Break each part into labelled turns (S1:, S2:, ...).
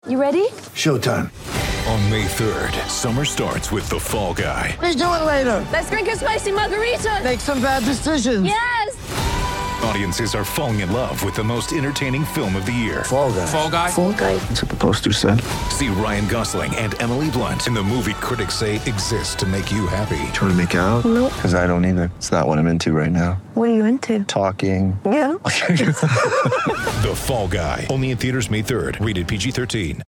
S1: You ready?
S2: Showtime.
S3: On May 3rd, summer starts with The Fall Guy.
S2: Let's do it later.
S1: Let's drink a spicy margarita.
S2: Make some bad decisions.
S1: Yes!
S3: Audiences are falling in love with the most entertaining film of the year.
S2: Fall Guy.
S4: Fall Guy?
S1: Fall Guy.
S2: That's what the poster said.
S3: See Ryan Gosling and Emily Blunt in the movie critics say exists to make you happy.
S5: Trying to make it out?
S1: Nope.
S5: Because I don't either. It's not what I'm into right now.
S1: What are you into?
S5: Talking.
S1: Yeah.
S3: The Fall Guy. Only in theaters May 3rd. Rated PG-13.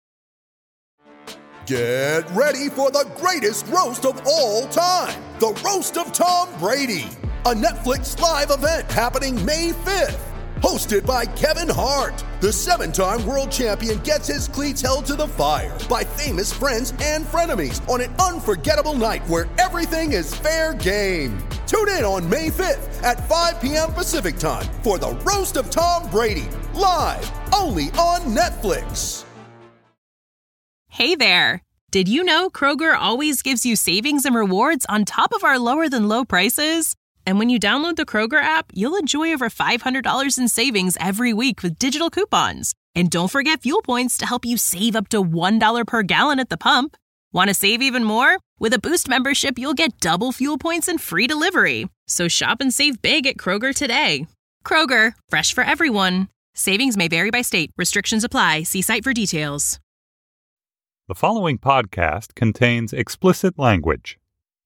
S6: Get ready for the greatest roast of all time. The Roast of Tom Brady. A Netflix live event happening May 5th. Hosted by Kevin Hart. The 7-time world champion gets his cleats held to the fire by famous friends and frenemies on an unforgettable night where everything is fair game. Tune in on May 5th at 5 p.m. Pacific time for the Roast of Tom Brady. Live only on Netflix.
S7: Hey there! Did you know Kroger always gives you savings and rewards on top of our lower-than-low prices? And when you download the Kroger app, you'll enjoy over $500 in savings every week with digital coupons. And don't forget fuel points to help you save up to $1 per gallon at the pump. Want to save even more? With a Boost membership, you'll get double fuel points and free delivery. So shop and save big at Kroger today. Kroger, fresh for everyone. Savings may vary by state. Restrictions apply. See site for details.
S8: The following podcast contains explicit language.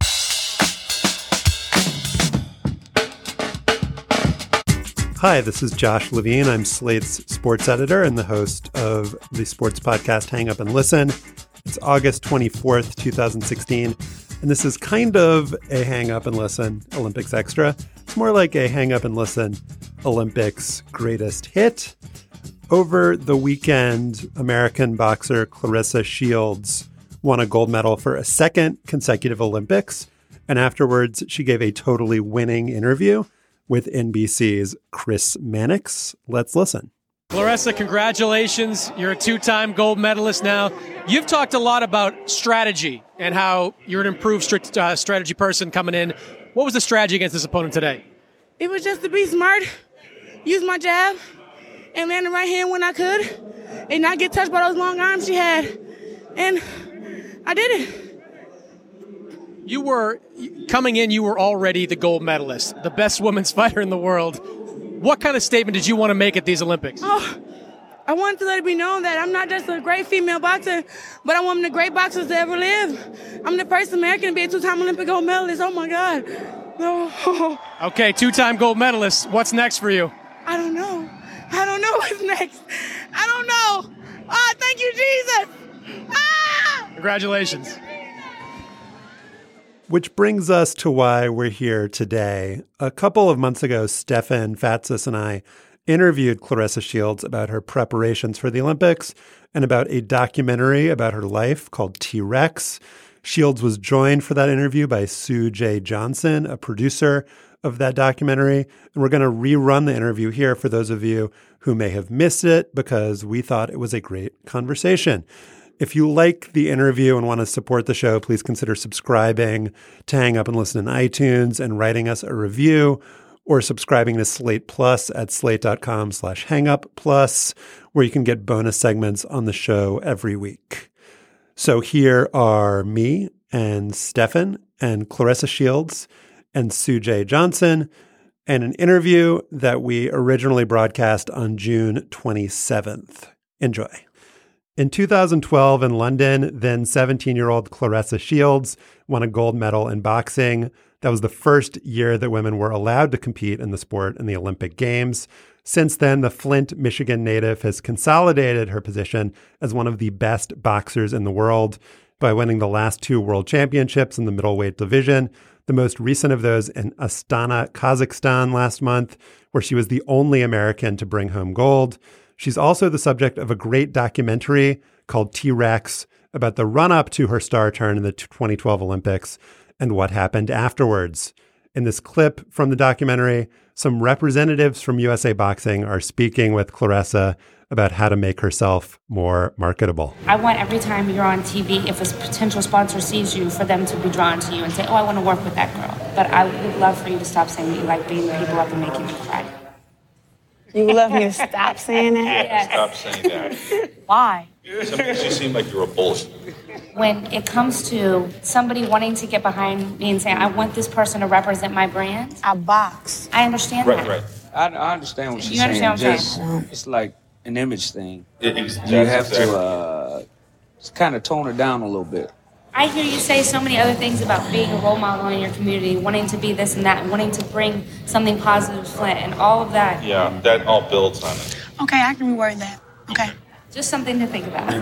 S9: Hi, this is Josh Levine. I'm Slate's sports editor and the host of the sports podcast Hang Up and Listen. It's August 24th, 2016, and this is kind of a Hang Up and Listen Olympics Extra. It's more like a Hang Up and Listen Olympics Greatest Hit. Over the weekend, American boxer Claressa Shields won a gold medal for a second consecutive Olympics, and afterwards she gave a totally winning interview with NBC's Chris Mannix. Let's listen.
S10: Claressa, congratulations. You're a two-time gold medalist now. You've talked a lot about strategy and how you're an improved strategy person coming in. What was the strategy against this opponent today?
S11: It was just to be smart, use my jab, and land the right hand when I could, and not get touched by those long arms she had. And I did it.
S10: You were, coming in, you were already the gold medalist, the best women's fighter in the world. What kind of statement did you want to make at these Olympics?
S11: Oh, I wanted to let it be known that I'm not just a great female boxer, but I'm one of the great boxers to ever live. I'm the first American to be a two-time Olympic gold medalist. Oh, my God. Oh.
S10: Okay, two-time gold medalist. What's next for you?
S11: I don't know. I don't know what's next. I don't know. Oh, thank you, Jesus. Ah!
S10: Congratulations.
S9: Which brings us to why we're here today. A couple of months ago, Stefan Fatsis and I interviewed Claressa Shields about her preparations for the Olympics and about a documentary about her life called T-Rex. Shields was joined for that interview by Sue J. Johnson, a producer of that documentary. And we're going to rerun the interview here for those of you who may have missed it because we thought it was a great conversation. If you like the interview and want to support the show, please consider subscribing to Hang Up and Listen in iTunes and writing us a review, or subscribing to Slate Plus at slate.com/hangupplus, where you can get bonus segments on the show every week. So here are me and Stefan and Claressa Shields and Sue J. Johnson, and an interview that we originally broadcast on June 27th. Enjoy. In 2012 in London, then 17-year-old Claressa Shields won a gold medal in boxing. That was the first year that women were allowed to compete in the sport in the Olympic Games. Since then, the Flint, Michigan native has consolidated her position as one of the best boxers in the world by winning the last two world championships in the middleweight division, the most recent of those in Astana, Kazakhstan last month, where she was the only American to bring home gold. She's also the subject of a great documentary called T-Rex about the run-up to her star turn in the 2012 Olympics and what happened afterwards. In this clip from the documentary, some representatives from USA Boxing are speaking with Claressa about how to make herself more marketable.
S12: I want every time you're on TV, if a potential sponsor sees you, for them to be drawn to you and say, oh, I want to work with that girl. But I would love for you to stop saying that you like beating people up and making them cry.
S11: You would love me to stop saying that?
S12: Yes.
S4: Stop saying that.
S12: Why?
S4: It makes you seem like you're a bullshit.
S12: When it comes to somebody wanting to get behind me and saying, I want this person to represent my brand.
S11: I box.
S12: I understand that.
S4: Right.
S13: I understand what she's
S12: You understand
S13: saying.
S12: what I'm saying?
S13: It's like an image thing.
S4: You
S13: have to kind of tone it down a little bit.
S12: I hear you say so many other things about being a role model in your community, wanting to be this and that, and wanting to bring something positive to Flint, and all of that.
S4: Yeah, that all builds on it.
S11: Okay, I can reword that. Okay.
S12: Just something to think about.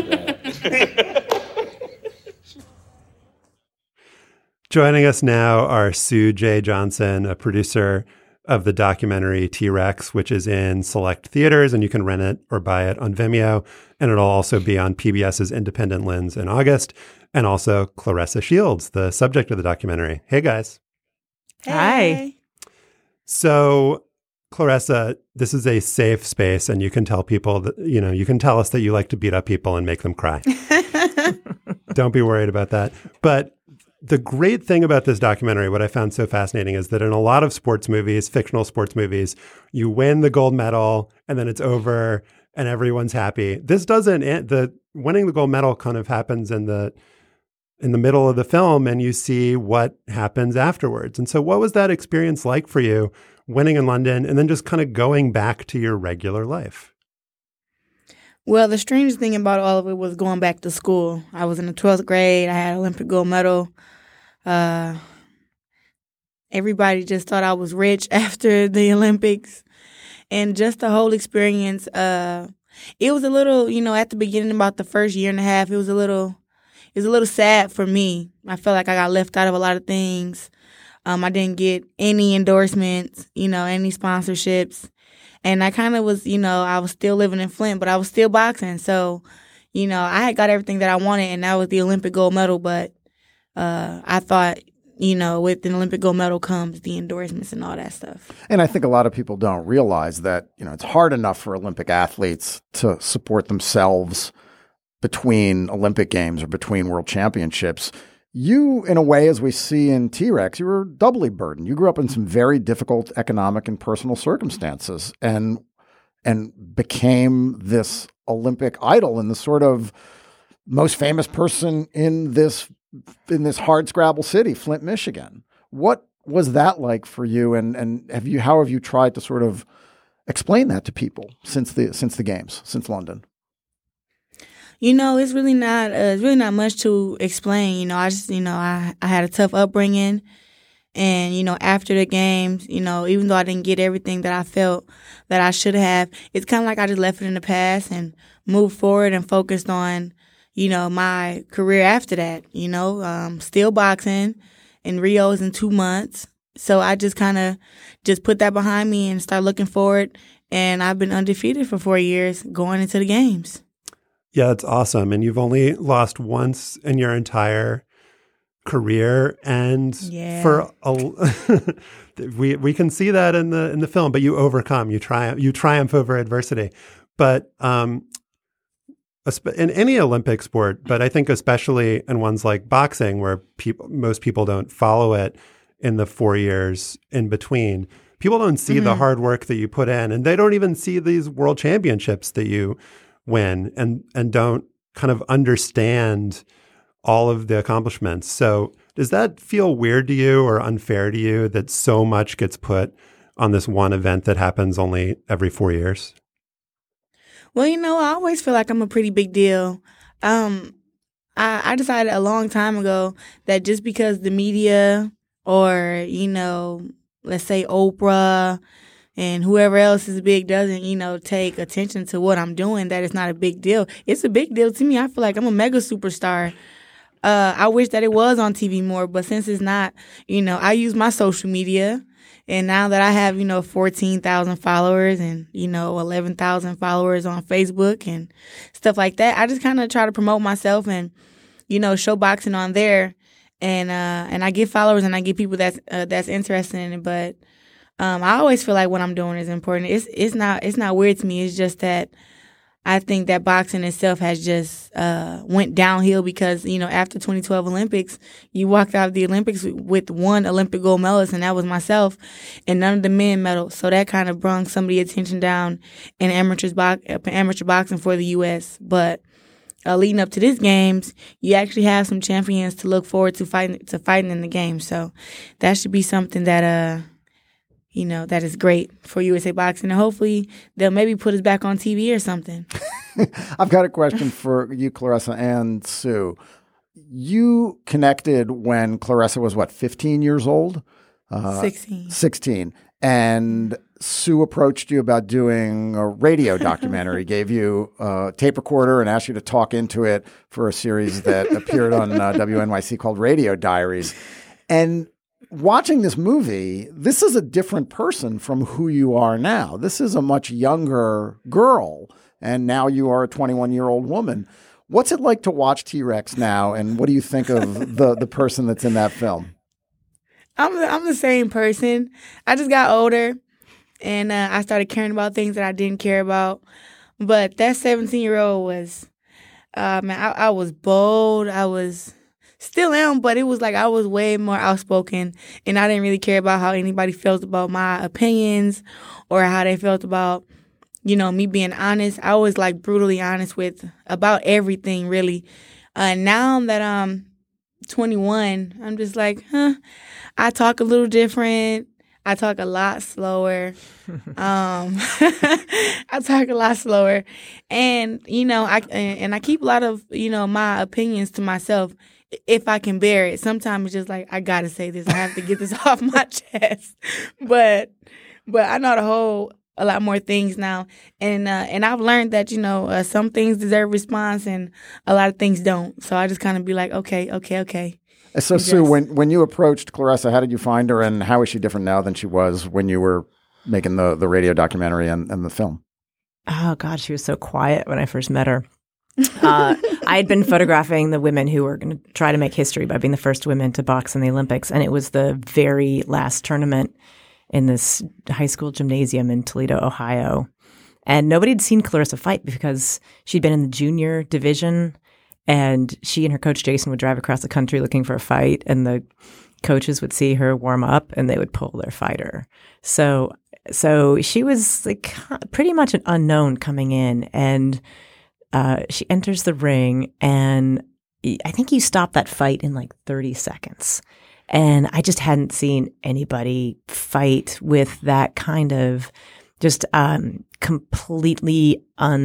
S9: Joining us now are Sue J. Johnson, a producer of the documentary T-Rex, which is in select theaters, and you can rent it or buy it on Vimeo. And it'll also be on PBS's Independent Lens in August. And also Claressa Shields, the subject of the documentary. Hey, guys.
S1: Hi.
S9: So, Claressa, this is a safe space, and you can tell people that, you can tell us that you like to beat up people and make them cry. Don't be worried about that. But the great thing about this documentary, what I found so fascinating, is that in a lot of sports movies, fictional sports movies, you win the gold medal and then it's over and everyone's happy. This doesn't. The winning the gold medal kind of happens in the middle of the film, and you see what happens afterwards. And so what was that experience like for you, winning in London and then just kind of going back to your regular life?
S11: Well, the strangest thing about all of it was going back to school. I was in the 12th grade. I had an Olympic gold medal. Everybody just thought I was rich after the Olympics. And just the whole experience, it was a little, at the beginning, about the first year and a half, it was a little sad for me. I felt like I got left out of a lot of things. I didn't get any endorsements, any sponsorships. And I kind of was, I was still living in Flint, but I was still boxing. So, I had got everything that I wanted, and that was the Olympic gold medal. But I thought, with an Olympic gold medal comes the endorsements and all that stuff.
S14: And I think a lot of people don't realize that, it's hard enough for Olympic athletes to support themselves between Olympic Games or between World Championships. You, in a way, as we see in T-Rex, you were doubly burdened. You grew up in some very difficult economic and personal circumstances and became this Olympic idol and the sort of most famous person in this hard scrabble city, Flint, Michigan. What was that like for you? And how have you tried to sort of explain that to people since the games, since London?
S11: It's really not much to explain. I just, I had a tough upbringing, and, after the games, even though I didn't get everything that I felt that I should have, it's kind of like I just left it in the past and moved forward and focused on, my career after that, still boxing, and Rio's in 2 months. So I just kind of just put that behind me and start looking forward. And I've been undefeated for 4 years going into the games.
S9: Yeah, that's awesome. And you've only lost once in your entire career, and we can see that in the film. But you overcome, you triumph over adversity. But in any Olympic sport, but I think especially in ones like boxing, where most people don't follow it in the 4 years in between, people don't see the hard work that you put in, and they don't even see these world championships that you win, and don't kind of understand all of the accomplishments. So does that feel weird to you or unfair to you that so much gets put on this one event that happens only every 4 years?
S11: Well, I always feel like I'm a pretty big deal. I decided a long time ago that just because the media or, let's say Oprah and whoever else is big doesn't, take attention to what I'm doing, that it's not a big deal. It's a big deal to me. I feel like I'm a mega superstar. I wish that it was on TV more, but since it's not, I use my social media. And now that I have, 14,000 followers and, 11,000 followers on Facebook and stuff like that, I just kind of try to promote myself and, show boxing on there. And I get followers and I get people that's interested in it. But I always feel like what I'm doing is important. It's not weird to me. It's just that I think that boxing itself has just went downhill because, after 2012 Olympics, you walked out of the Olympics with one Olympic gold medalist, and that was myself, and none of the men medaled. So that kind of brought some of the attention down in amateur boxing for the U.S. But leading up to these games, you actually have some champions to look forward to fighting in the game. So that should be something that that is great for USA Boxing. And hopefully they'll maybe put us back on TV or something.
S14: I've got a question for you, Claressa and Sue. You connected when Claressa was, 15 years old?
S11: 16.
S14: 16. And Sue approached you about doing a radio documentary, gave you a tape recorder and asked you to talk into it for a series that appeared on WNYC called Radio Diaries. And watching this movie, this is a different person from who you are now. This is a much younger girl, and now you are a 21-year-old woman. What's it like to watch T-Rex now, and what do you think of the person that's in that film?
S11: I'm the same person. I just got older, and I started caring about things that I didn't care about. But that 17-year-old was, I was bold. Still am, but it was like I was way more outspoken, and I didn't really care about how anybody felt about my opinions or how they felt about, me being honest. I was like brutally honest about everything, really. Now that I'm 21, I'm just like, I talk a little different. I talk a lot slower. I talk a lot slower, and I keep a lot of my opinions to myself. If I can bear it. Sometimes it's just like, I got to say this. I have to get this off my chest. But I know a lot more things now. And I've learned that, some things deserve response and a lot of things don't. So I just kind of be like, okay.
S14: So, Sue, when you approached Claressa, how did you find her, and how is she different now than she was when you were making the radio documentary and the film?
S15: Oh, God, she was so quiet when I first met her. I had been photographing the women who were going to try to make history by being the first women to box in the Olympics. And it was the very last tournament in this high school gymnasium in Toledo, Ohio. And nobody had seen Claressa fight because she'd been in the junior division. And she and her coach, Jason, would drive across the country looking for a fight. And the coaches would see her warm up and they would pull their fighter. So she was like pretty much an unknown coming in. And she enters the ring, and I think you stopped that fight in like 30 seconds. And I just hadn't seen anybody fight with that kind of just completely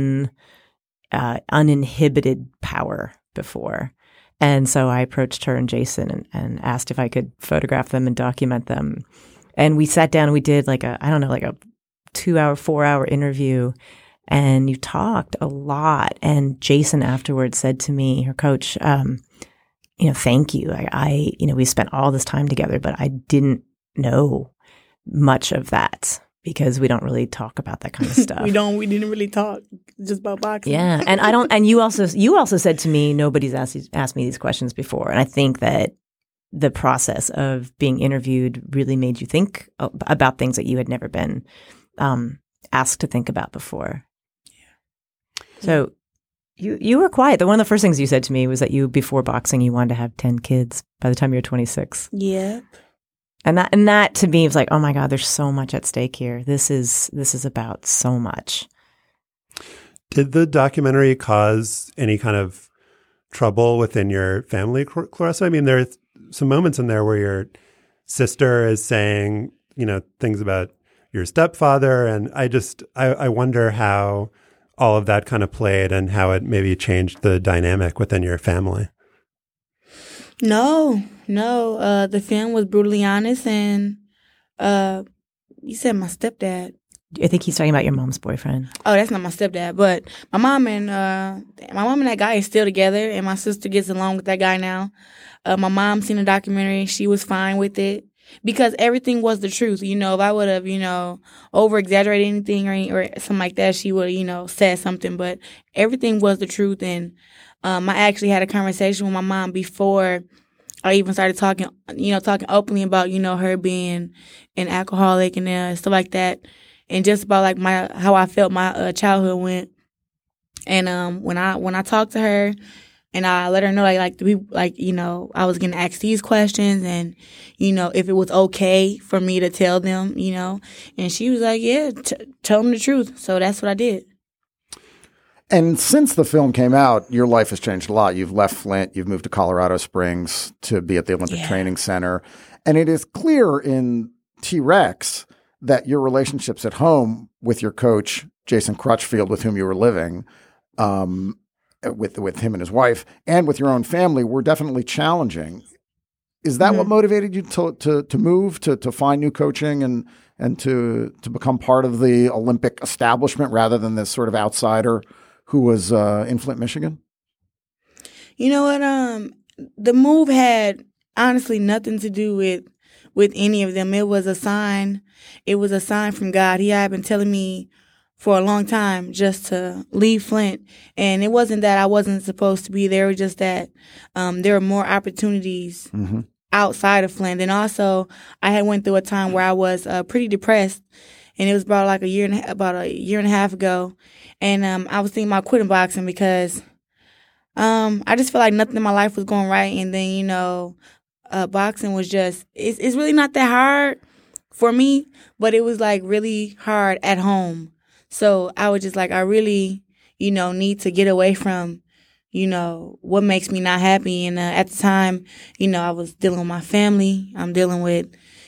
S15: uninhibited power before. And so I approached her and Jason and asked if I could photograph them and document them. And we sat down and we did like a 2-hour, 4-hour interview. And you talked a lot. And Jason afterwards said to me, her coach, thank you. We spent all this time together, but I didn't know much of that because we don't really talk about that kind of stuff.
S11: We didn't really talk just about boxing.
S15: Yeah. And I don't, and you also said to me, nobody's asked me these questions before. And I think that the process of being interviewed really made you think about things that you had never been asked to think about before. So you were quiet. One of the first things you said to me was that before boxing, you wanted to have 10 kids by the time you were 26.
S11: Yep.
S15: And that to me was like, oh my God, there's so much at stake here. This is about so much.
S9: Did the documentary cause any kind of trouble within your family, Claressa? I mean, there are some moments in there where your sister is saying, things about your stepfather. And I wonder how all of that kind of played and how it maybe changed the dynamic within your family.
S11: No. The film was brutally honest, and you said my stepdad.
S15: I think he's talking about your mom's boyfriend.
S11: Oh, that's not my stepdad, but my mom and that guy is still together, and my sister gets along with that guy now. My mom seen the documentary; she was fine with it. Because everything was the truth. If I would have, over-exaggerated anything or something like that, she would have, said something. But everything was the truth. And I actually had a conversation with my mom before I even started talking openly about, her being an alcoholic and stuff like that. And just about, how I felt my childhood went. And when I talked to her, and I let her know I was gonna ask these questions, and if it was okay for me to tell them, and she was like, yeah, tell them the truth. So that's what I did.
S14: And since the film came out, your life has changed a lot. You've left Flint. You've moved to Colorado Springs to be at the Olympic Training Center. And it is clear in T-Rex that your relationships at home with your coach, Jason Crutchfield, with whom you were living, with him and his wife, and with your own family were definitely challenging. Is that what motivated you to move, to find new coaching and to become part of the Olympic establishment rather than this sort of outsider who was in Flint, Michigan?
S11: You know what? The move had honestly nothing to do with any of them. It was a sign. It was a sign from God. He had been telling me for a long time just to leave Flint. And it wasn't that I wasn't supposed to be there. It was just that there were more opportunities outside of Flint. And also, I had went through a time where I was pretty depressed. And it was about a year and a half ago. And I was thinking about quitting boxing because I just felt like nothing in my life was going right. And then, boxing was just, it's really not that hard for me, but it was like really hard at home. So I was just like, I really, need to get away from, what makes me not happy. And at the time, I was dealing with my family. I'm dealing with,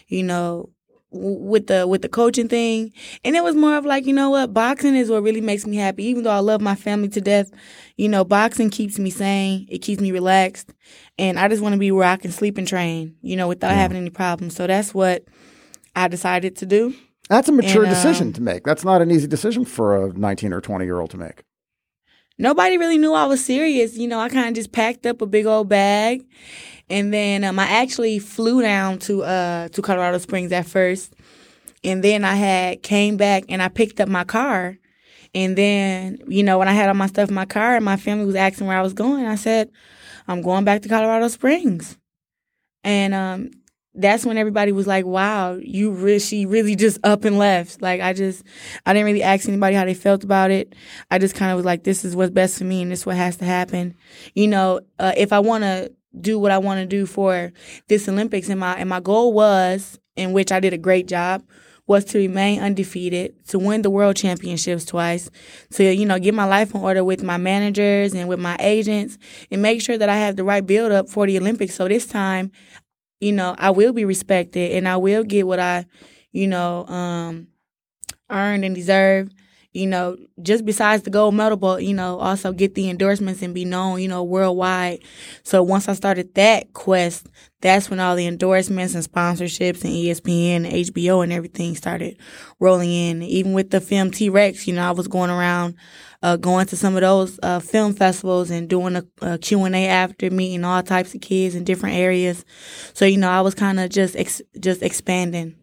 S11: with the coaching thing. And it was more of like, boxing is what really makes me happy. Even though I love my family to death, boxing keeps me sane. It keeps me relaxed. And I just want to be where I can sleep and train, without having any problems. So that's what I decided to do.
S14: That's a mature decision to make. That's not an easy decision for a 19 or 20-year-old to make.
S11: Nobody really knew I was serious. I kind of just packed up a big old bag. And then I actually flew down to Colorado Springs at first. And then I had came back and I picked up my car. And then, when I had all my stuff in my car and my family was asking where I was going, I said, I'm going back to Colorado Springs. And that's when everybody was like, wow, she really just up and left. Like, I didn't really ask anybody how they felt about it. I just kind of was like, this is what's best for me and this is what has to happen. If I want to do what I want to do for this Olympics, and my goal was, in which I did a great job, was to remain undefeated, to win the world championships twice, to, get my life in order with my managers and with my agents and make sure that I have the right build up for the Olympics. So this time, I will be respected and I will get what I, earned and deserve, just besides the gold medal, but, also get the endorsements and be known, worldwide. So once I started that quest, that's when all the endorsements and sponsorships and ESPN and HBO and everything started rolling in. Even with the film T-Rex, I was going around, going to some of those film festivals and doing a Q&A after, meeting all types of kids in different areas. So, I was kind of just expanding.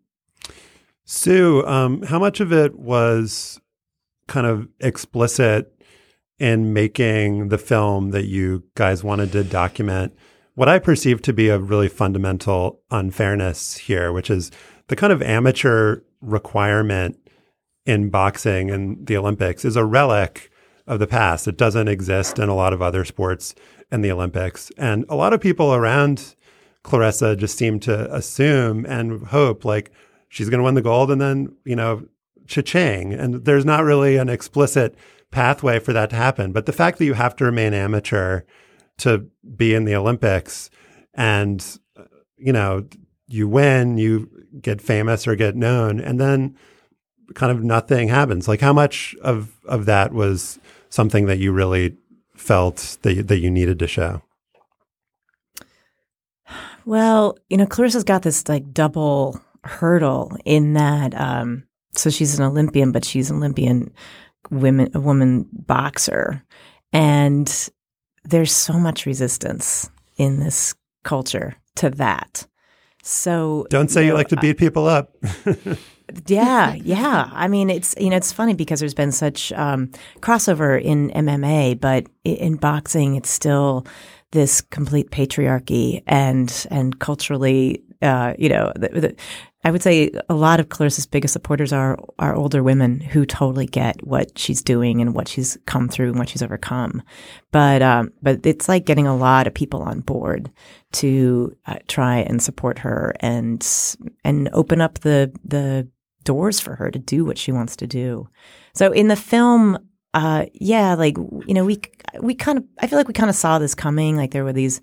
S9: Sue, how much of it was kind of explicit in making the film that you guys wanted to document what I perceive to be a really fundamental unfairness here, which is the kind of amateur requirement in boxing and the Olympics is a relic of the past. It doesn't exist in a lot of other sports in the Olympics. And a lot of people around Claressa just seem to assume and hope like she's going to win the gold and then, cha-ching. And there's not really an explicit pathway for that to happen. But the fact that you have to remain amateur to be in the Olympics and, you win, you get famous or get known, and then kind of nothing happens. Like how much of that was something that you really felt that you needed to show?
S15: Well, Claressa's got this like double hurdle in that, so she's an Olympian, but she's an Olympian woman boxer. And there's so much resistance in this culture to that. So
S9: don't say you like to beat people up.
S15: Yeah. I mean, it's it's funny because there's been such crossover in MMA, but in boxing, it's still this complete patriarchy and culturally I would say a lot of Clarissa's biggest supporters are older women who totally get what she's doing and what she's come through and what she's overcome. But it's like getting a lot of people on board to try and support her and open up the doors for her to do what she wants to do. So in the film, we kind of, I feel like we kind of saw this coming. Like there were these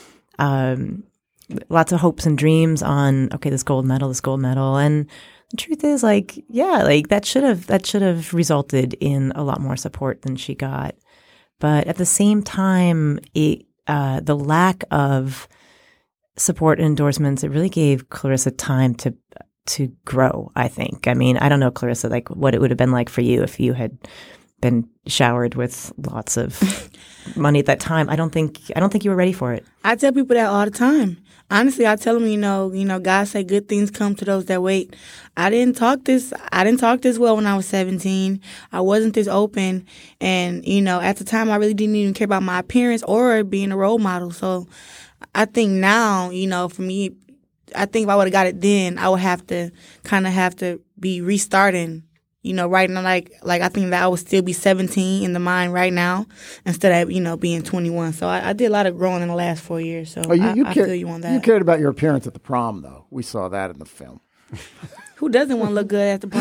S15: lots of hopes and dreams on, okay, this gold medal. And the truth is that should have resulted in a lot more support than she got. But at the same time, the lack of support and endorsements, it really gave Clarissa time to grow, I think. I mean, I don't know, Clarissa, like what it would have been like for you if you had been showered with lots of money at that time. I don't think you were ready for it.
S11: I tell people that all the time. Honestly, I tell them, God say good things come to those that wait. I didn't talk this well when I was 17. I wasn't this open. And, at the time, I really didn't even care about my appearance or being a role model. So I think now, for me, I think if I would have got it then, I would have to be restarting. Right now, like I think that I would still be 17 in the mind right now instead of, being 21. So I did a lot of growing in the last 4 years. So I feel you on that.
S14: You cared about your appearance at the prom, though. We saw that in the film.
S11: Who doesn't want to look good at the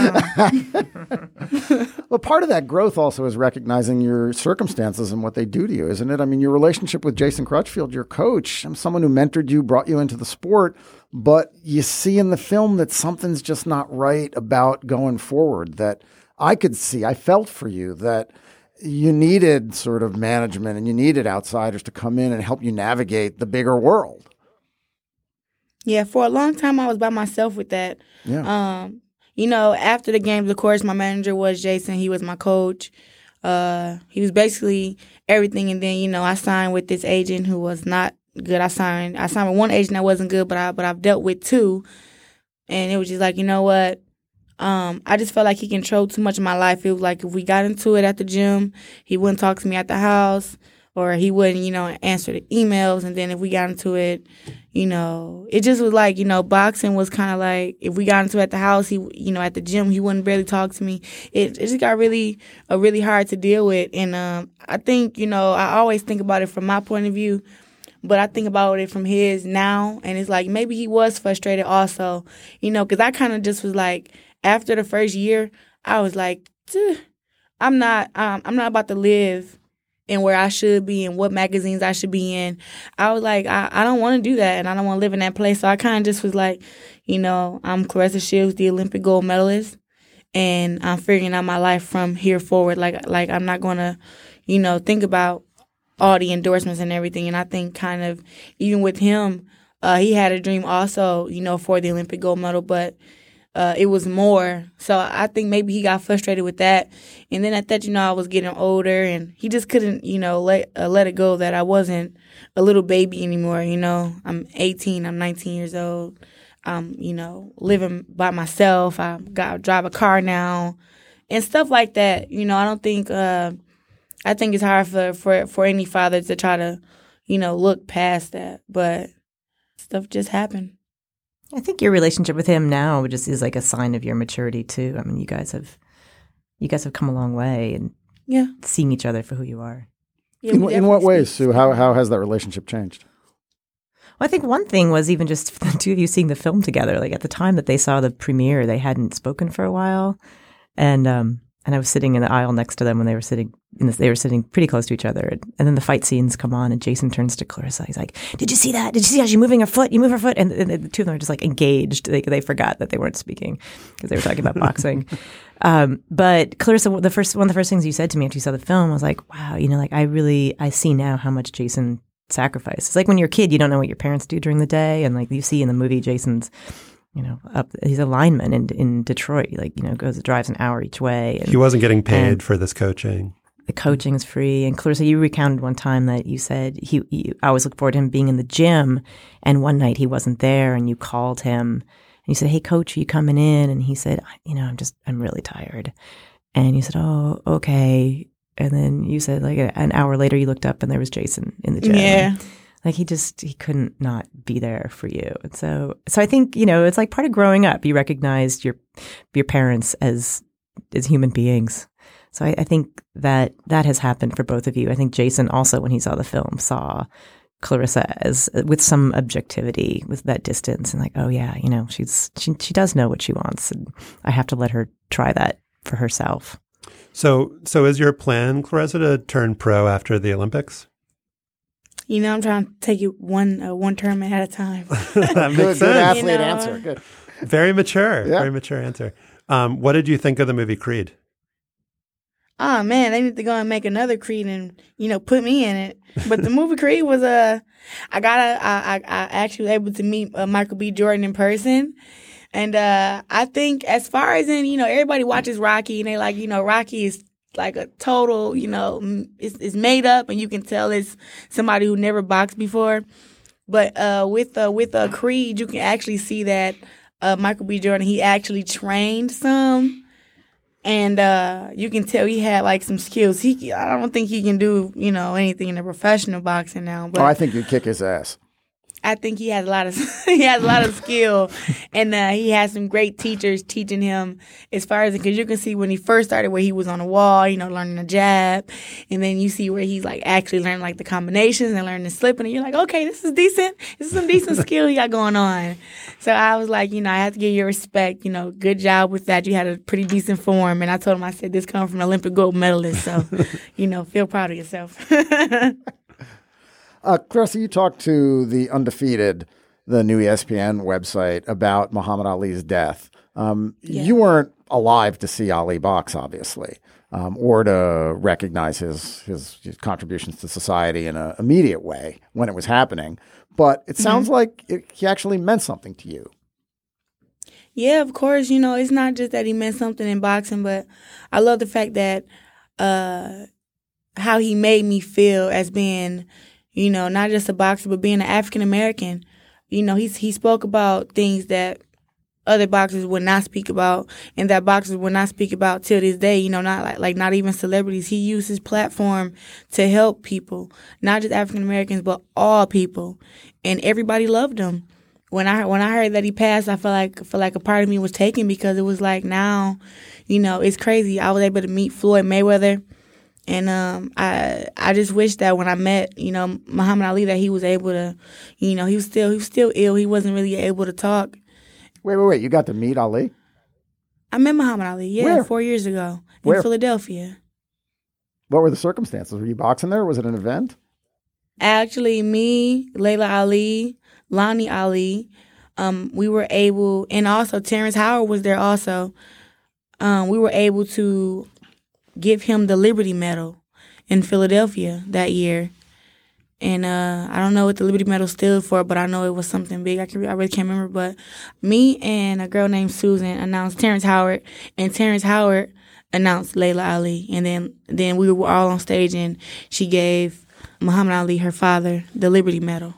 S11: prom?
S14: Well, part of that growth also is recognizing your circumstances and what they do to you, isn't it? I mean, your relationship with Jason Crutchfield, your coach, someone who mentored you, brought you into the sport, but you see in the film that something's just not right about going forward, that I could see. I felt for you that you needed sort of management and you needed outsiders to come in and help you navigate the bigger world.
S11: Yeah, for a long time I was by myself with that.
S14: Yeah.
S11: After the games, of course, my manager was Jason. He was my coach. He was basically everything. And then, I signed with this agent who was not good. I signed with one agent that wasn't good, but I've dealt with two. And it was just like, you know what? I just felt like he controlled too much of my life. It was like if we got into it at the gym, he wouldn't talk to me at the house, or he wouldn't, answer the emails. And then if we got into it, it just was like, boxing was kind of like if we got into it at the house, he, at the gym, he wouldn't barely talk to me. It just got really hard to deal with. And I think, I always think about it from my point of view, but I think about it from his now. And it's like maybe he was frustrated also, because I kind of just was like, after the first year, I was like, I'm not about to live in where I should be and what magazines I should be in. I was like, I don't want to do that, and I don't want to live in that place. So I kind of just was like, I'm Clarissa Shields, the Olympic gold medalist, and I'm figuring out my life from here forward. Like I'm not going to, think about all the endorsements and everything. And I think kind of even with him, he had a dream also, for the Olympic gold medal, but it was more. So I think maybe he got frustrated with that. And then at that, I was getting older and he just couldn't, let it go that I wasn't a little baby anymore. I'm 18, I'm 19 years old. I'm, living by myself. I drive a car now and stuff like that. I don't think, I think it's hard for any father to try to, look past that. But stuff just happened.
S15: I think your relationship with him now just is like a sign of your maturity too. I mean, you guys have come a long way, and seeing each other for who you are.
S14: Yeah, in what ways, Sue? How has that relationship changed?
S15: Well, I think one thing was even just the two of you seeing the film together. Like at the time that they saw the premiere, they hadn't spoken for a while, and I was sitting in the aisle next to them when they were sitting. They were sitting pretty close to each other, and then the fight scenes come on, and Jason turns to Clarissa. He's like, "Did you see that? Did you see how she's moving her foot? You move her foot." And the two of them are just like engaged. They forgot that they weren't speaking because they were talking about boxing. But Clarissa, one of the first things you said to me after you saw the film was like, "Wow, I see now how much Jason sacrificed." It's like when you're a kid, you don't know what your parents do during the day, and like you see in the movie, Jason's. He's a lineman in Detroit, drives an hour each way. And,
S9: he wasn't getting paid for this coaching.
S15: The coaching is free. And Clarissa, you recounted one time that you said I always look forward to him being in the gym. And one night he wasn't there and you called him and you said, "Hey coach, are you coming in?" And he said, I'm really tired. And you said, "Oh, okay." And then you said like an hour later you looked up and there was Jason in the gym.
S11: Yeah.
S15: Like he couldn't not be there for you. And so I think, it's like part of growing up. You recognized your parents as human beings. So I think that has happened for both of you. I think Jason also, when he saw the film, saw Clarissa as with some objectivity, with that distance, and like, oh yeah, she does know what she wants, and I have to let her try that for herself.
S9: So is your plan, Clarissa, to turn pro after the Olympics?
S11: I'm trying to take it one term at a time.
S9: That makes sense.
S14: Good athlete answer. Good.
S9: Very mature.
S14: Yeah.
S9: Very mature answer. What did you think of the movie Creed?
S11: Oh man, they need to go and make another Creed and put me in it. But the movie Creed was I actually was able to meet Michael B. Jordan in person, and I think as far as in everybody watches Rocky and they like Rocky is like a total it's made up and you can tell it's somebody who never boxed before. But with Creed, you can actually see that Michael B. Jordan, he actually trained some. And you can tell he had like some skills. I don't think he can do anything in a professional boxing now. But
S14: I think you'd kick his ass.
S11: I think he has a lot of skill, and he has some great teachers teaching him as far as because you can see when he first started where he was on the wall, learning the jab, and then you see where he's like actually learning like the combinations and learning the slipping, and you're like, okay, this is decent. This is some decent skill he got going on. So I was like, I have to give you respect. Good job with that. You had a pretty decent form, and I told him, I said, this comes from an Olympic gold medalist, so feel proud of yourself.
S14: Clarissa, you talked to the Undefeated, the new ESPN website, about Muhammad Ali's death. You weren't alive to see Ali box, obviously, or to recognize his contributions to society in an immediate way when it was happening. But it sounds like he actually meant something to you.
S11: Yeah, of course. It's not just that he meant something in boxing, but I love the fact that how he made me feel as being not just a boxer, but being an African American. He spoke about things that other boxers would not speak about, and that boxers would not speak about till this day. Not even celebrities. He used his platform to help people, not just African Americans, but all people, and everybody loved him. When I heard that he passed, I felt like a part of me was taken because it was like now, it's crazy. I was able to meet Floyd Mayweather. And I just wish that when I met, Muhammad Ali, that he was able to, he was still ill. He wasn't really able to talk.
S14: Wait. You got to meet Ali?
S11: I met Muhammad Ali, yeah,
S14: Where?
S11: 4 years ago
S14: Where?
S11: in Philadelphia.
S14: What were the circumstances? Were you boxing there or was it an event?
S11: Actually, me, Layla Ali, Lonnie Ali, we were able, and also Terrence Howard was there also. We were able to give him the Liberty Medal in Philadelphia that year. And I don't know what the Liberty Medal stood for, but I know it was something big. I really can't remember. But me and a girl named Susan announced Terrence Howard, and Terrence Howard announced Layla Ali. And then we were all on stage, and she gave Muhammad Ali, her father, the Liberty Medal.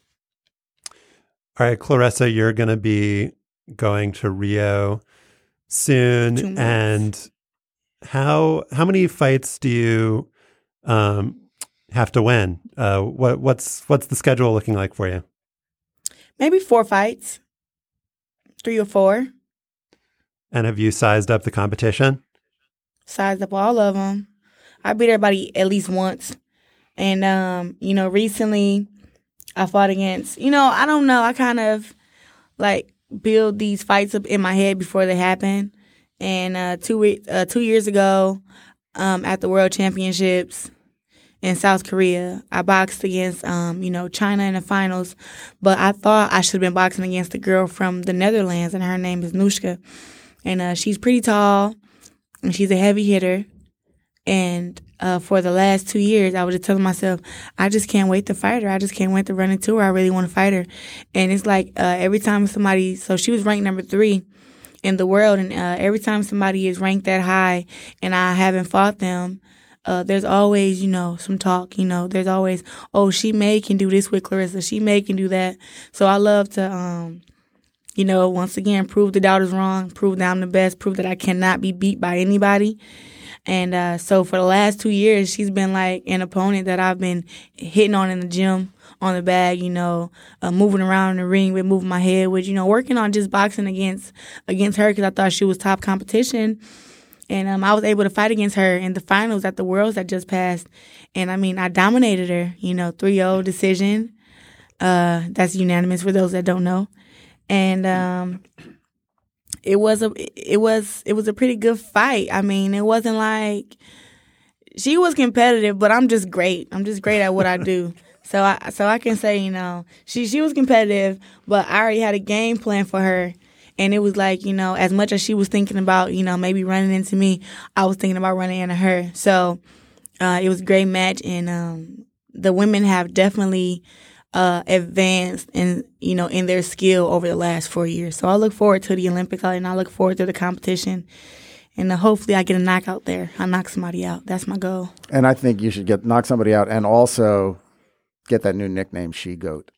S9: All right, Clarissa, you're going to be going to Rio soon. And how many fights do you have to win? What's the schedule looking like for you?
S11: Maybe 4 fights, 3 or 4.
S9: And have you sized up the competition?
S11: Sized up all of them. I beat everybody at least once. And, recently I fought against, I don't know. I kind of like build these fights up in my head before they happen. And 2 years ago, at the World Championships in South Korea, I boxed against, China in the finals. But I thought I should have been boxing against a girl from the Netherlands, and her name is Nushka. And she's pretty tall, and she's a heavy hitter. And for the last 2 years, I was just telling myself, I just can't wait to fight her. I just can't wait to run into her. I really want to fight her. And it's like every time somebody, so she was ranked number 3 in the world, and every time somebody is ranked that high and I haven't fought them, there's always, some talk. There's always, oh, she can do this with Clarissa. She can do that. So I love to, once again, prove the doubters wrong, prove that I'm the best, prove that I cannot be beat by anybody. And so for the last 2 years, she's been like an opponent that I've been hitting on in the gym, on the bag, moving around in the ring with, moving my head with, working on just boxing against her because I thought she was top competition. And I was able to fight against her in the finals at the Worlds that just passed. And, I dominated her, 3-0 decision. That's unanimous for those that don't know. And it was a pretty good fight. It wasn't like she was competitive, but I'm just great. I'm just great at what I do. So I can say, she was competitive, but I already had a game plan for her. And it was like, as much as she was thinking about, maybe running into me, I was thinking about running into her. So it was a great match. And the women have definitely advanced in their skill over the last 4 years. So I look forward to the Olympics and I look forward to the competition. And hopefully I get a knockout there. I knock somebody out. That's my goal.
S14: And I think you should knock somebody out and also get that new nickname, She-Goat.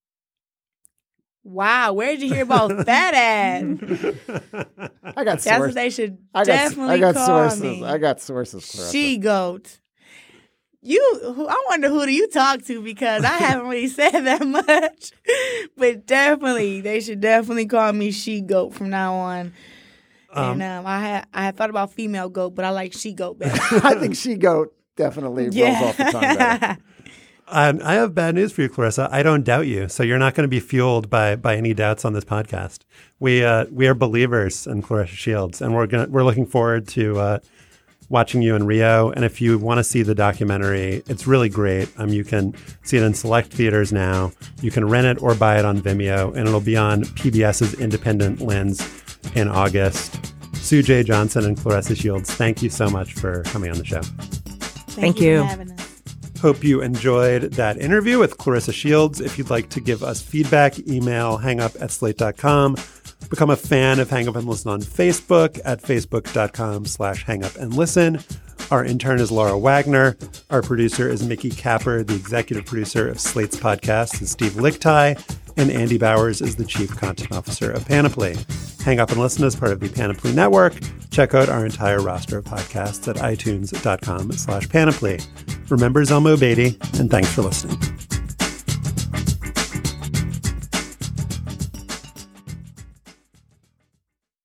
S11: Wow, where did you hear about that at?
S14: I got sources.
S11: That's what they should definitely call me.
S14: I got sources, Claressa.
S11: She-Goat. I wonder who do you talk to because I haven't really said that much. But definitely, they should definitely call me She-Goat from now on. And I had thought about female goat, but I like She-Goat better.
S14: I think She-Goat definitely rolls off the tongue better.
S9: I have bad news for you, Claressa. I don't doubt you, so you're not going to be fueled by any doubts on this podcast. We are believers in Claressa Shields, and we're looking forward to watching you in Rio. And if you want to see the documentary, it's really great. You can see it in select theaters now. You can rent it or buy it on Vimeo, and it'll be on PBS's Independent Lens in August. Sue J. Johnson and Claressa Shields, thank you so much for coming on the show.
S11: Thank you for having us.
S9: Hope you enjoyed that interview with Claressa Shields. If you'd like to give us feedback, email hangup@slate.com. Become a fan of Hang Up and Listen on Facebook at facebook.com/hangupandlisten. Our intern is Laura Wagner. Our producer is Mickey Capper. The executive producer of Slate's podcast is Steve Lickteig. And Andy Bowers is the chief content officer of Panoply. Hang Up and Listen is part of the Panoply Network. Check out our entire roster of podcasts at itunes.com/panoply. Remember Zelmo Beatty, and thanks for listening.